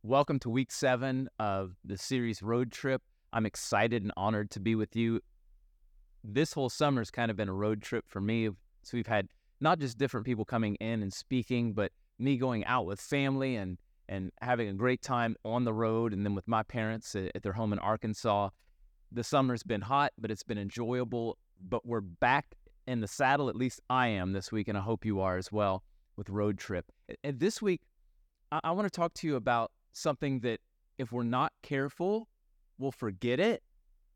Welcome to week 7 of the series Road Trip. I'm excited and honored to be with you. This whole summer's kind of been a road trip for me. So we've had not just different people coming in and speaking, but me going out with family and having a great time on the road, and then with my parents at their home in Arkansas. The summer's been hot, but it's been enjoyable. But we're back in the saddle, at least I am this week, and I hope you are as well, with Road Trip. And this week, I want to talk to you about something that if we're not careful, we'll forget it,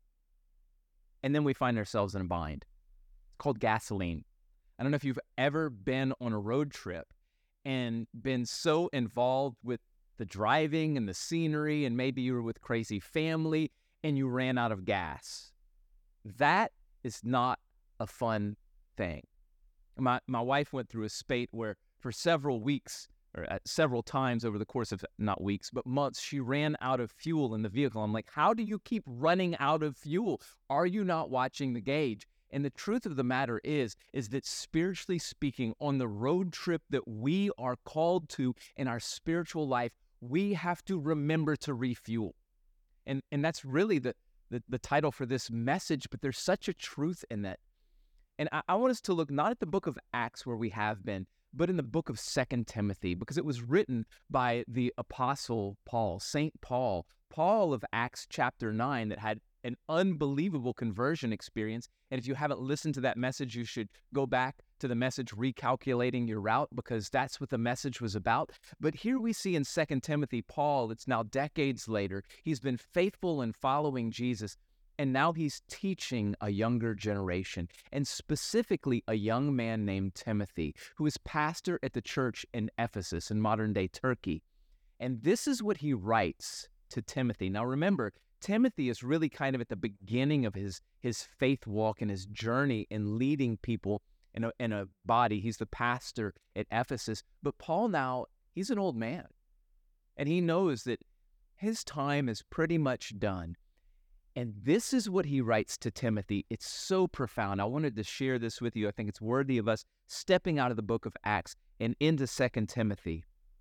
and then we find ourselves in a bind. It's called gasoline. I don't know if you've ever been on a road trip and been so involved with the driving and the scenery, and maybe you were with crazy family and you ran out of gas. That is not a fun thing. My wife went through a spate where for several weeks, or several times over the course of not weeks, but months, she ran out of fuel in the vehicle. I'm like, how do you keep running out of fuel? Are you not watching the gauge? And the truth of the matter is that spiritually speaking, on the road trip that we are called to in our spiritual life, we have to remember to refuel. And that's really the title for this message, but there's such a truth in that. And I want us to look not at the book of Acts where we have been, but in the book of 2 Timothy, because it was written by the Apostle Paul, St. Paul of Acts chapter 9, that had an unbelievable conversion experience. And if you haven't listened to that message, you should go back to the message, Recalculating Your Route, because that's what the message was about. But here we see in 2 Timothy, Paul, it's now decades later, he's been faithful in following Jesus. And now he's teaching a younger generation, and specifically a young man named Timothy, who is pastor at the church in Ephesus in modern-day Turkey. And this is what he writes to Timothy. Now remember, Timothy is really kind of at the beginning of his faith walk and his journey in leading people in a body. He's the pastor at Ephesus. But Paul now, he's an old man, and he knows that his time is pretty much done. And this is what he writes to Timothy. It's so profound. I wanted to share this with you. I think it's worthy of us stepping out of the book of Acts and into 2 Timothy.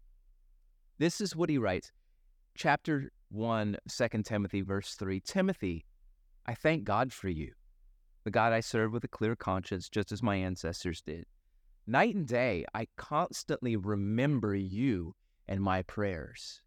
This is what he writes. Chapter 1, 2 Timothy, verse 3. Timothy, I thank God for you, the God I serve with a clear conscience, just as my ancestors did. Night and day, I constantly remember you in my prayers.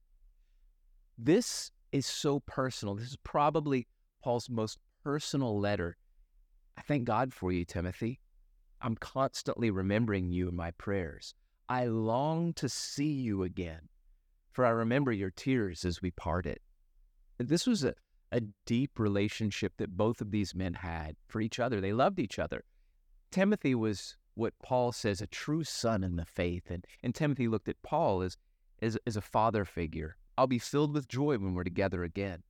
This is so personal. This is probably Paul's most personal letter. I thank God for you, Timothy. I'm constantly remembering you in my prayers. I long to see you again, for I remember your tears as we parted. This was a deep relationship that both of these men had for each other. They loved each other. Timothy was what Paul says, a true son in the faith. And Timothy looked at Paul as a father figure. I'll be filled with joy when we're together again.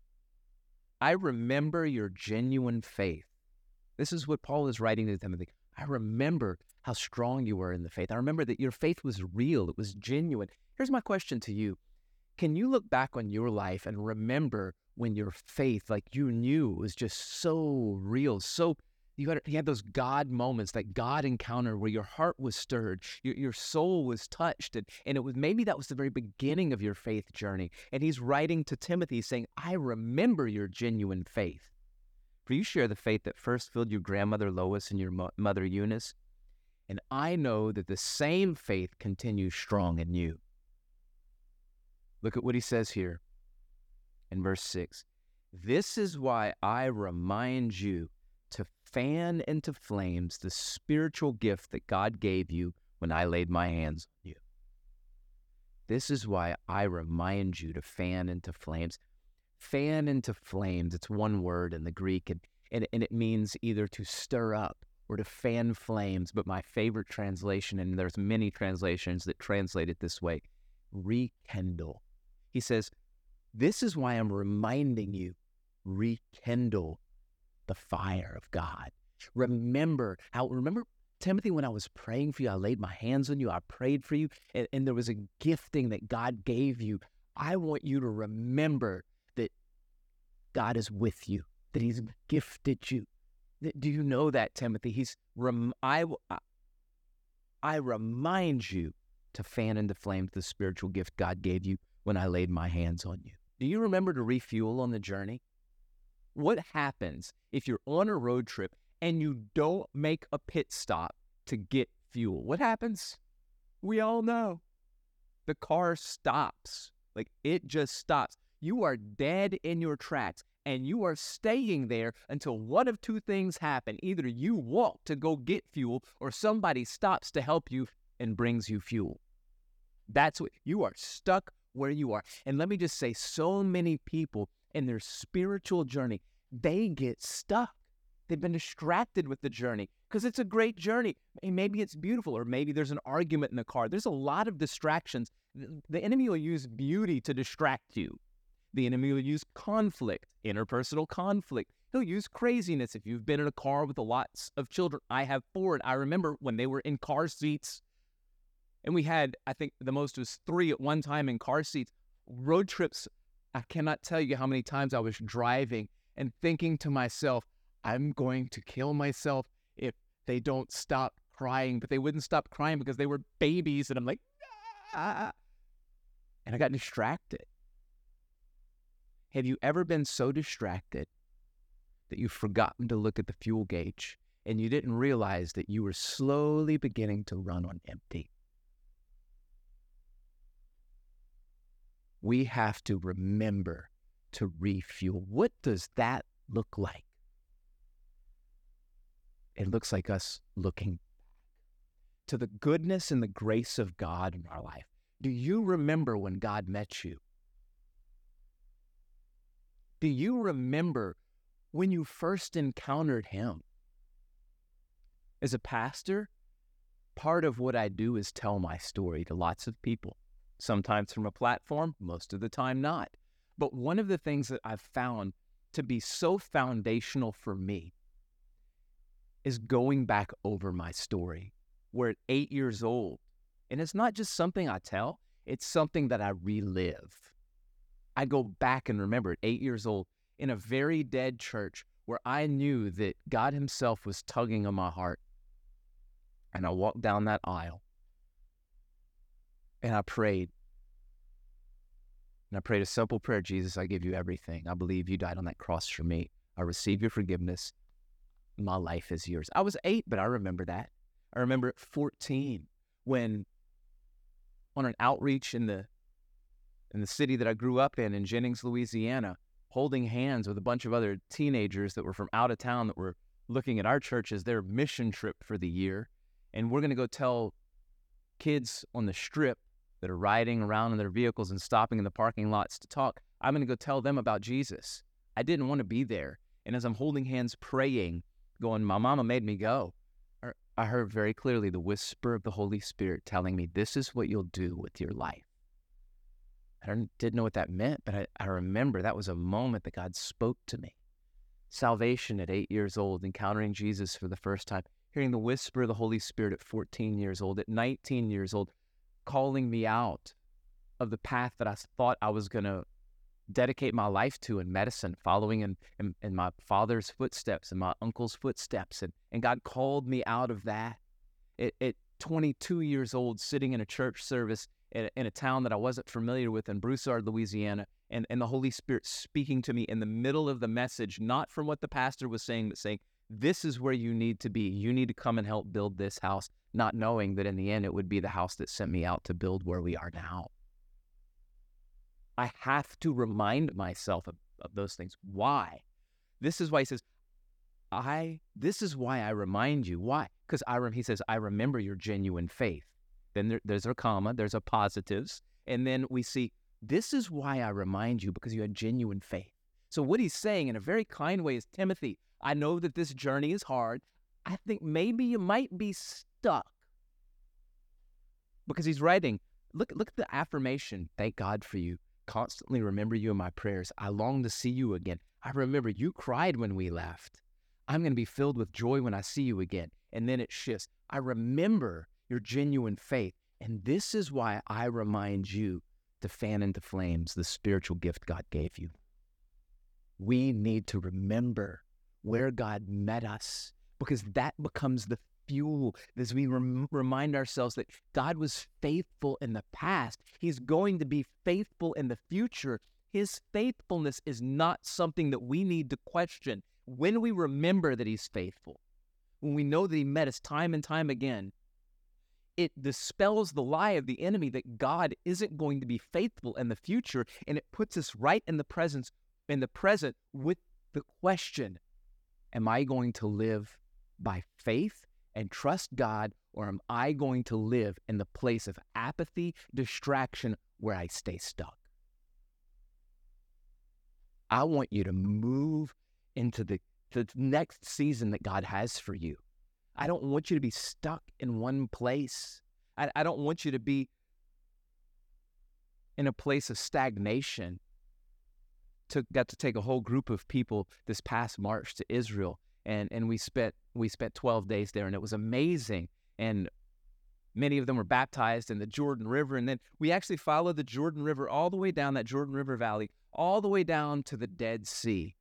I remember your genuine faith. This is what Paul is writing to Timothy. I remember how strong you were in the faith. I remember that your faith was real. It was genuine. Here's my question to you. Can you look back on your life and remember when your faith, like you knew, was just so real, so you had those God moments, that God encounter where your heart was stirred, your soul was touched, and it was, maybe that was the very beginning of your faith journey. And he's writing to Timothy saying, I remember your genuine faith. For you share the faith that first filled your grandmother Lois and your mother Eunice, and I know that the same faith continues strong in you. Look at what he says here in verse 6. This is why I remind you to fan into flames the spiritual gift that God gave you when I laid my hands on you. This is why I remind you to fan into flames. Fan into flames, it's one word in the Greek, and it means either to stir up or to fan flames, but my favorite translation, and there's many translations that translate it this way, rekindle. He says, this is why I'm reminding you, rekindle the fire of God. Remember, Timothy, when I was praying for you, I laid my hands on you, I prayed for you, and there was a gifting that God gave you. I want you to remember that God is with you, that he's gifted you. Do you know that, Timothy? I remind you to fan into flames the spiritual gift God gave you when I laid my hands on you. Do you remember to refuel on the journey? What happens if you're on a road trip and you don't make a pit stop to get fuel? What happens? We all know. The car stops. Like, it just stops. You are dead in your tracks, and you are staying there until one of two things happen. Either you walk to go get fuel, or somebody stops to help you and brings you fuel. That's what you are, stuck where you are. And let me just say, so many people in their spiritual journey, they get stuck. They've been distracted with the journey because it's a great journey. And maybe it's beautiful, or maybe there's an argument in the car. There's a lot of distractions. The enemy will use beauty to distract you. The enemy will use conflict, interpersonal conflict. He'll use craziness. If you've been in a car with lots of children, I have 4. And I remember when they were in car seats, and we had, I think the most was 3 at one time in car seats. Road trips, I cannot tell you how many times I was driving and thinking to myself, I'm going to kill myself if they don't stop crying. But they wouldn't stop crying because they were babies. And I'm like, ah. And I got distracted. Have you ever been so distracted that you've forgotten to look at the fuel gauge and you didn't realize that you were slowly beginning to run on empty? We have to remember to refuel. What does that look like? It looks like us looking to the goodness and the grace of God in our life. Do you remember when God met you? Do you remember when you first encountered Him? As a pastor, part of what I do is tell my story to lots of people. Sometimes from a platform, most of the time not. But one of the things that I've found to be so foundational for me is going back over my story. We're at 8 years old, and it's not just something I tell, it's something that I relive. I go back and remember at 8 years old in a very dead church where I knew that God Himself was tugging on my heart. And I walked down that aisle and I prayed. And I prayed a simple prayer: Jesus, I give you everything. I believe you died on that cross for me. I receive your forgiveness. My life is yours. I was 8, but I remember that. I remember at 14 when on an outreach in the city that I grew up in Jennings, Louisiana, holding hands with a bunch of other teenagers that were from out of town that were looking at our church as their mission trip for the year. And we're going to go tell kids on the strip that are riding around in their vehicles and stopping in the parking lots to talk. I'm going to go tell them about Jesus. I didn't want to be there. And as I'm holding hands praying, going, my mama made me go, I heard very clearly the whisper of the Holy Spirit telling me, this is what you'll do with your life. I didn't know what that meant, but I remember that was a moment that God spoke to me. Salvation at 8 years old, encountering Jesus for the first time, hearing the whisper of the Holy Spirit at 14 years old, at 19 years old, calling me out of the path that I thought I was going to dedicate my life to in medicine, following in my father's footsteps and my uncle's footsteps. And God called me out of that. At 22 years old, sitting in a church service in a town that I wasn't familiar with in Broussard, Louisiana, and the Holy Spirit speaking to me in the middle of the message, not from what the pastor was saying, but saying, this is where you need to be. You need to come and help build this house, not knowing that in the end it would be the house that sent me out to build where we are now. I have to remind myself of those things. Why? This is why he says, this is why I remind you. Why? Because he says, I remember your genuine faith. Then there's a comma, there's a positives. And then we see, this is why I remind you, because you had genuine faith. So what he's saying in a very kind way is, Timothy, I know that this journey is hard. I think maybe you might be stuck. Because he's writing, look at the affirmation. Thank God for you. Constantly remember you in my prayers. I long to see you again. I remember you cried when we left. I'm going to be filled with joy when I see you again. And then it shifts. I remember your genuine faith. And this is why I remind you to fan into flames the spiritual gift God gave you. We need to remember where God met us, because that becomes the fuel as we remind ourselves that God was faithful in the past. He's going to be faithful in the future. His faithfulness is not something that we need to question. When we remember that he's faithful, when we know that he met us time and time again, it dispels the lie of the enemy that God isn't going to be faithful in the future, and it puts us right in the present with the question, am I going to live by faith and trust God, or am I going to live in the place of apathy, distraction, where I stay stuck? I want you to move into the next season that God has for you. I don't want you to be stuck in one place. I don't want you to be in a place of stagnation. Got to take a whole group of people this past March to Israel, and we spent 12 days there, and it was amazing. And many of them were baptized in the Jordan River, and then we actually followed the Jordan River all the way down that Jordan River Valley, all the way down to the Dead Sea,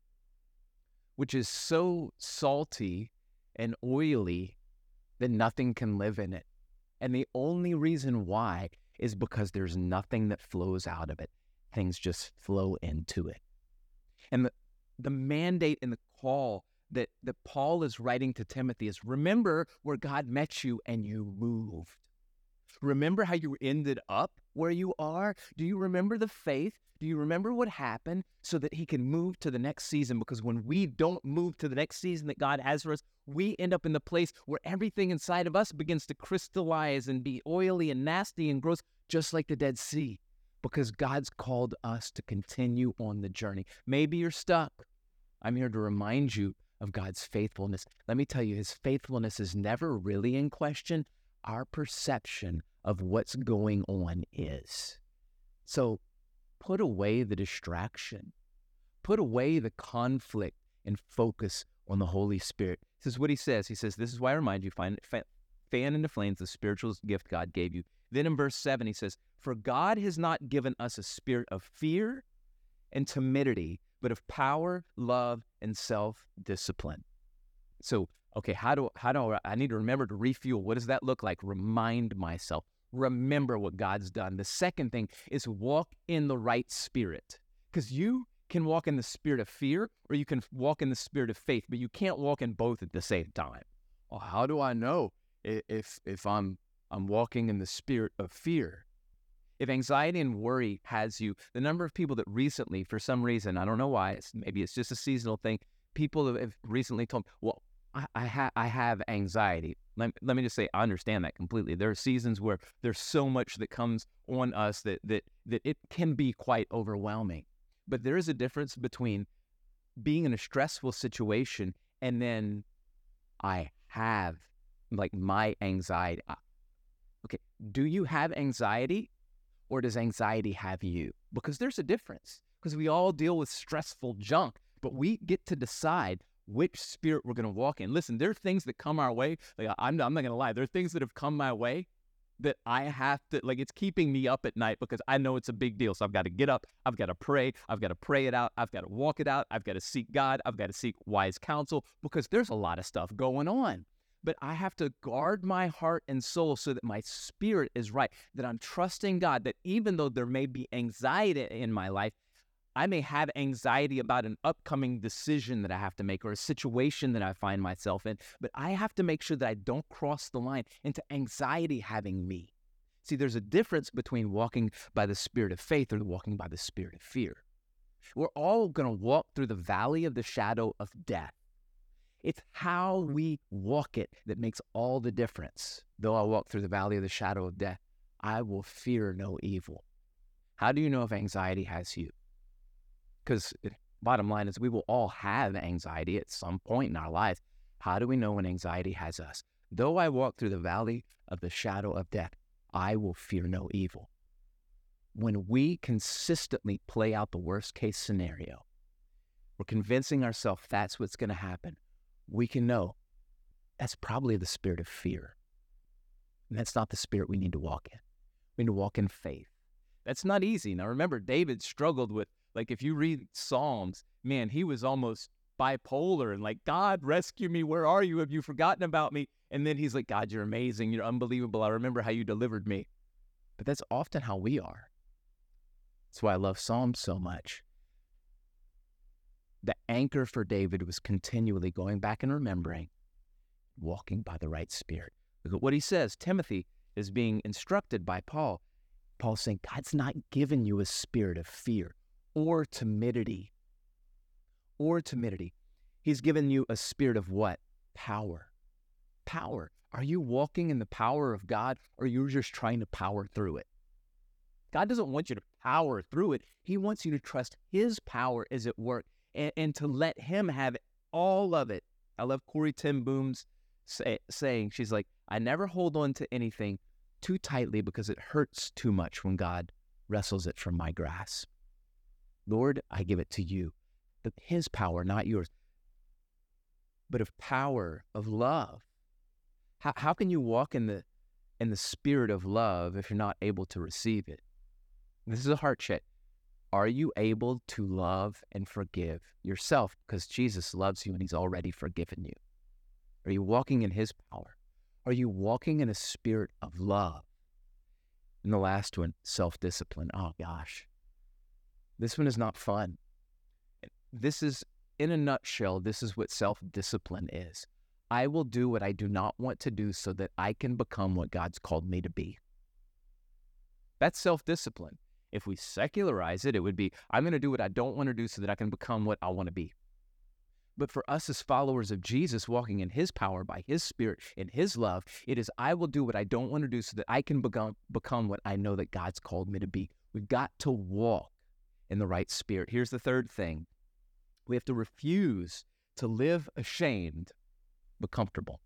which is so salty and oily that nothing can live in it. And the only reason why is because there's nothing that flows out of it. Things just flow into it. And the mandate and the call that Paul is writing to Timothy is, remember where God met you and you moved. Remember how you ended up where you are? Do you remember the faith? Do you remember what happened so that he can move to the next season? Because when we don't move to the next season that God has for us, we end up in the place where everything inside of us begins to crystallize and be oily and nasty and gross, just like the Dead Sea, because God's called us to continue on the journey. Maybe you're stuck. I'm here to remind you of God's faithfulness. Let me tell you, his faithfulness is never really in question. Our perception of what's going on is. So put away the distraction. Put away the conflict and focus on the Holy Spirit. This is what he says. He says, this is why I remind you, fan into flames the spiritual gift God gave you. Then in verse 7, he says, for God has not given us a spirit of fear and timidity, but of power, love, and self-discipline. So, okay, how do I need to remember to refuel? What does that look like? Remind myself. Remember what God's done. The second thing is walk in the right spirit, because you can walk in the spirit of fear or you can walk in the spirit of faith, but you can't walk in both at the same time. Well, how do I know if I'm walking in the spirit of fear? If anxiety and worry has you, the number of people that recently, for some reason, I don't know why, maybe it's just a seasonal thing, people have recently told me, well, I have anxiety. Let me just say, I understand that completely. There are seasons where there's so much that comes on us that it can be quite overwhelming. But there is a difference between being in a stressful situation and then I have like my anxiety. Okay, do you have anxiety or does anxiety have you? Because there's a difference, because we all deal with stressful junk, but we get to decide which spirit we're going to walk in. Listen, there are things that come our way. Like I'm not going to lie. There are things that have come my way that I have to, like, it's keeping me up at night because I know it's a big deal. So I've got to get up. I've got to pray. I've got to pray it out. I've got to walk it out. I've got to seek God. I've got to seek wise counsel because there's a lot of stuff going on. But I have to guard my heart and soul so that my spirit is right, that I'm trusting God, that even though there may be anxiety in my life, I may have anxiety about an upcoming decision that I have to make or a situation that I find myself in, but I have to make sure that I don't cross the line into anxiety having me. See, there's a difference between walking by the spirit of faith or walking by the spirit of fear. We're all going to walk through the valley of the shadow of death. It's how we walk it that makes all the difference. Though I walk through the valley of the shadow of death, I will fear no evil. How do you know if anxiety has you? Because bottom line is we will all have anxiety at some point in our life. How do we know when anxiety has us? Though I walk through the valley of the shadow of death, I will fear no evil. When we consistently play out the worst case scenario, we're convincing ourselves that's what's going to happen. We can know that's probably the spirit of fear. And that's not the spirit we need to walk in. We need to walk in faith. That's not easy. Now remember, David struggled with, like, if you read Psalms, man, he was almost bipolar and like, God, rescue me. Where are you? Have you forgotten about me? And then he's like, God, you're amazing. You're unbelievable. I remember how you delivered me. But that's often how we are. That's why I love Psalms so much. The anchor for David was continually going back and remembering, walking by the right spirit. Look at what he says. Timothy is being instructed by Paul. Paul's saying, God's not given you a spirit of fear or timidity. He's given you a spirit of what? Power. Power. Are you walking in the power of God, or are you just trying to power through it? God doesn't want you to power through it. He wants you to trust his power is at work and to let him have all of it. I love Corrie ten Boom's saying, she's like, I never hold on to anything too tightly because it hurts too much when God wrestles it from my grasp. Lord, I give it to you. But his power, not yours, but of power, of love. How can you walk in the spirit of love if you're not able to receive it? This is a heart check. Are you able to love and forgive yourself? Because Jesus loves you and he's already forgiven you. Are you walking in his power? Are you walking in a spirit of love? And the last one, self-discipline. Oh gosh, this one is not fun. This is, in a nutshell, this is what self-discipline is. I will do what I do not want to do so that I can become what God's called me to be. That's self-discipline. If we secularize it, it would be, I'm going to do what I don't want to do so that I can become what I want to be. But for us as followers of Jesus, walking in his power, by his spirit, in his love, it is, I will do what I don't want to do so that I can become what I know that God's called me to be. We've got to walk in the right spirit. Here's the third thing. We have to refuse to live ashamed, but comfortable.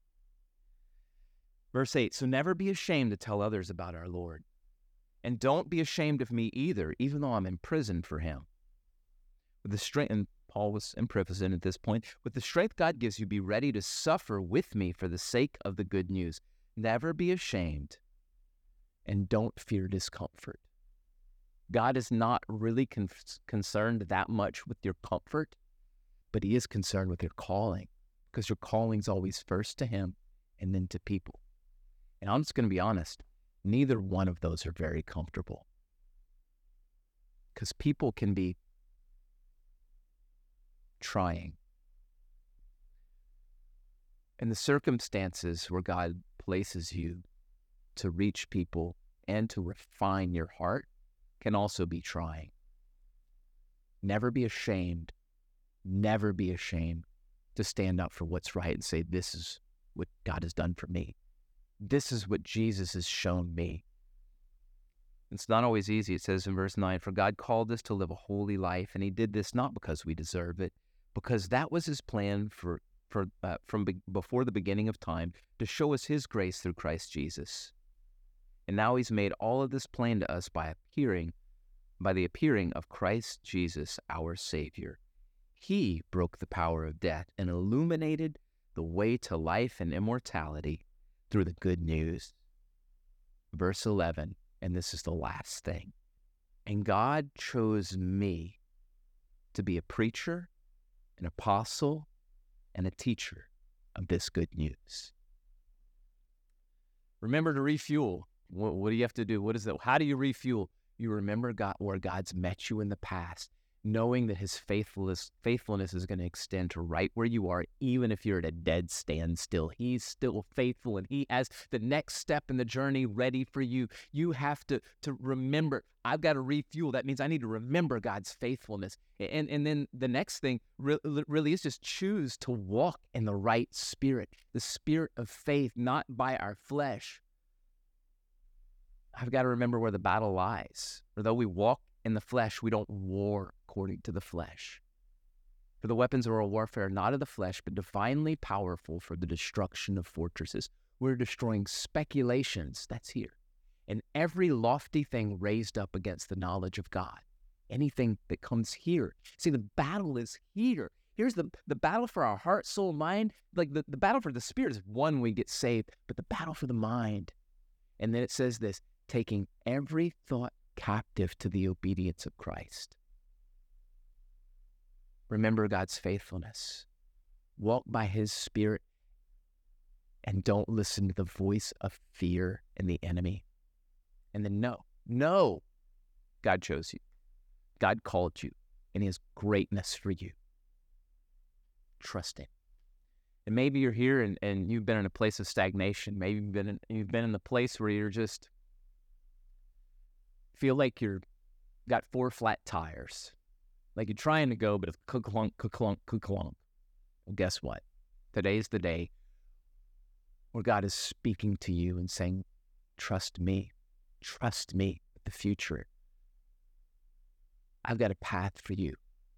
Verse 8, so never be ashamed to tell others about our Lord. And don't be ashamed of me either, even though I'm imprisoned for him. With the strength, and Paul was imprisoned at this point, with the strength God gives you, be ready to suffer with me for the sake of the good news. Never be ashamed, and don't fear discomfort. God is not really concerned that much with your comfort, but he is concerned with your calling, because your calling's always first to him and then to people. And I'm just going to be honest, neither one of those are very comfortable, because people can be trying. And the circumstances where God places you to reach people and to refine your heart can also be trying. Never be ashamed to stand up for what's right and say, this is what God has done for me. This is what Jesus has shown me. It's not always easy. It says in verse 9, for God called us to live a holy life, and he did this not because we deserve it, because that was his plan from before the beginning of time, to show us his grace through Christ Jesus. And now he's made all of this plain to us by the appearing of Christ Jesus, our Savior. He broke the power of death and illuminated the way to life and immortality through the good news. Verse 11, and this is the last thing. And God chose me to be a preacher, an apostle, and a teacher of this good news. Remember to refuel. What do you have to do? What is that? How do you refuel? You remember God, where God's met you in the past, knowing that his faithfulness is going to extend to right where you are, even if you're at a dead standstill. He's still faithful, and he has the next step in the journey ready for you. You have to remember, I've got to refuel. That means I need to remember God's faithfulness. And then the next thing really is just choose to walk in the right spirit, the spirit of faith, not by our flesh. I've got to remember where the battle lies. For though we walk in the flesh, we don't war according to the flesh. For the weapons of our warfare are not of the flesh, but divinely powerful for the destruction of fortresses. We're destroying speculations, that's here, and every lofty thing raised up against the knowledge of God. Anything that comes here. See, the battle is here. Here's the battle for our heart, soul, mind. Like the battle for the spirit is one we get saved, but the battle for the mind. And then it says this, taking every thought captive to the obedience of Christ. Remember God's faithfulness. Walk by his spirit and don't listen to the voice of fear and the enemy. And then know God chose you. God called you, and He has greatness for you. Trust Him. And maybe you're here and you've been in a place of stagnation. Maybe you've been in the place where you're just feel like you're got 4 flat tires. Like you're trying to go, but it's ka-clunk, ka-clunk, ka-clunk. Well, guess what? Today's the day where God is speaking to you and saying, trust me with the future. I've got a path for you.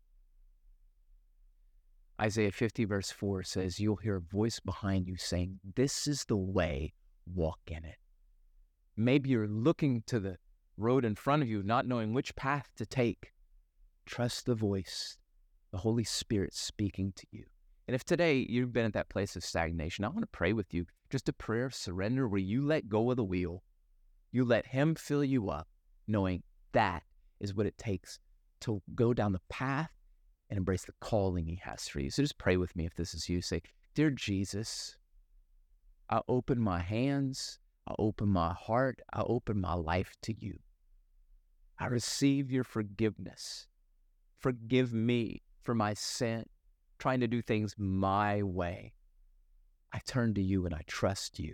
Isaiah 50 verse 4 says, you'll hear a voice behind you saying, this is the way, walk in it. Maybe you're looking to the road in front of you, not knowing which path to take. Trust the voice, the Holy Spirit speaking to you. And if today you've been at that place of stagnation, I want to pray with you, just a prayer of surrender where you let go of the wheel. You let Him fill you up, knowing that is what it takes to go down the path and embrace the calling He has for you. So just pray with me if this is you. Say, dear Jesus, I open my hands, I open my heart, I open my life to you. I receive your forgiveness. Forgive me for my sin, trying to do things my way. I turn to you and I trust you.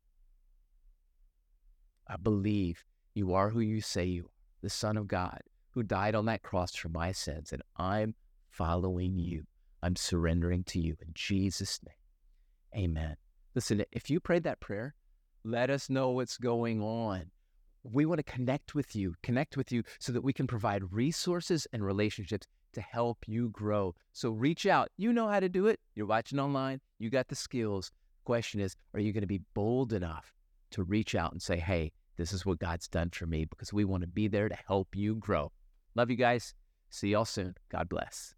I believe you are who you say you are, the Son of God, who died on that cross for my sins, and I'm following you. I'm surrendering to you in Jesus' name. Amen. Listen, if you prayed that prayer, let us know what's going on. We want to connect with you so that we can provide resources and relationships to help you grow. So reach out. You know how to do it. You're watching online. You got the skills. Question is, are you going to be bold enough to reach out and say, hey, this is what God's done for me, because we want to be there to help you grow. Love you guys. See y'all soon. God bless.